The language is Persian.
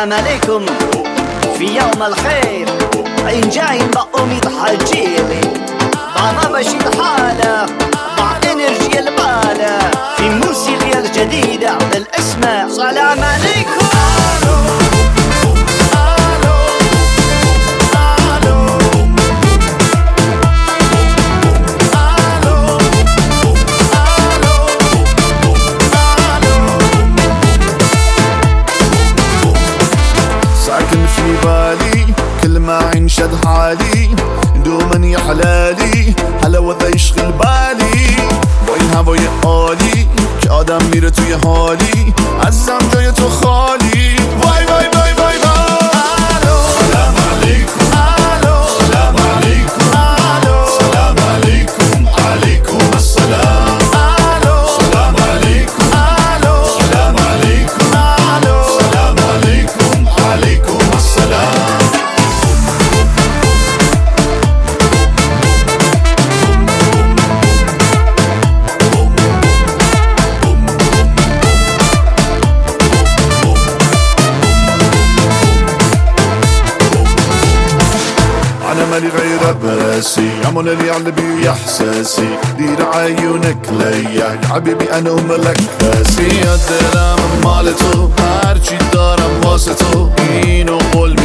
سلام عليكم في يوم الخير. عين جايين بأميد حجيلي بعضا بشيد حالة مع انرجي البالة في موسيقى الجديدة بالاسم سلام عليكم. ساكن في بالي كل ما ينشد حالي دوما يحلالي حلاوة يشغل بالي با این هوای عالی که آدم میره توی حالی عزیزم جای تو خالی. وای وای وای وای وای. سلام علیکم سلام علیکم سلام علیکم علیکم السلام. سلام علیکم سلام علیکم سلام علیکم علیکم السلام. أنا مالي غير براسي عمل اللي على بي إحساسي دير عيونك ليا يا حبيبي أنا وملك راسي. الدرام مال تو هرچی دارم واسه تو اینو قول